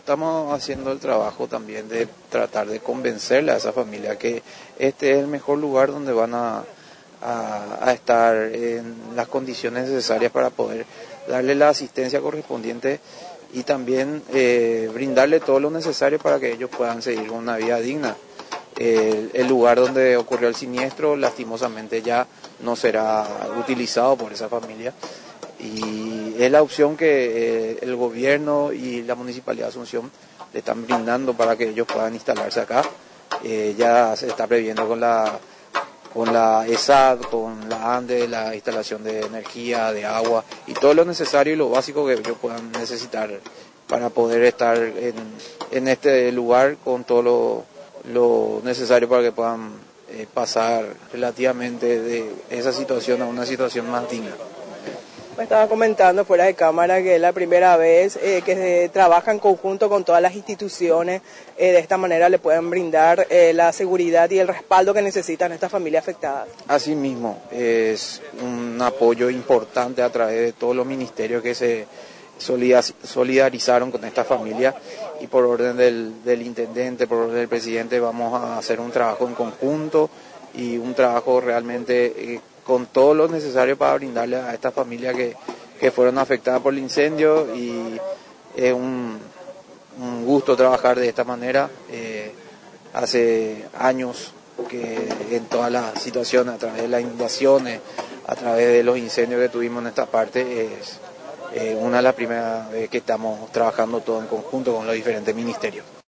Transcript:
Estamos haciendo el trabajo también de tratar de convencerle a esa familia que este es el mejor lugar donde van a estar en las condiciones necesarias para poder darle la asistencia correspondiente y también brindarle todo lo necesario para que ellos puedan seguir una vida digna. El lugar donde ocurrió el siniestro lastimosamente ya no será utilizado por esa familia y es la opción que el gobierno y la Municipalidad de Asunción le están brindando para que ellos puedan instalarse acá. Ya se está previendo con la ESAD, con la ANDE, la instalación de energía, de agua y todo lo necesario y lo básico que ellos puedan necesitar para poder estar en este lugar con todo lo necesario para que puedan pasar relativamente de esa situación a una situación más digna. Me estaba comentando fuera de cámara que es la primera vez que se trabaja en conjunto con todas las instituciones, de esta manera le pueden brindar la seguridad y el respaldo que necesitan estas familias afectadas. Asimismo, es un apoyo importante a través de todos los ministerios que se solidarizaron con esta familia y por orden del intendente, por orden del presidente, vamos a hacer un trabajo en conjunto y un trabajo realmente con todo lo necesario para brindarle a esta familia que fueron afectadas por el incendio y es un gusto trabajar de esta manera. Hace años que en todas las situaciones, a través de las inundaciones, a través de los incendios que tuvimos en esta parte, es una de las primeras veces que estamos trabajando todo en conjunto con los diferentes ministerios.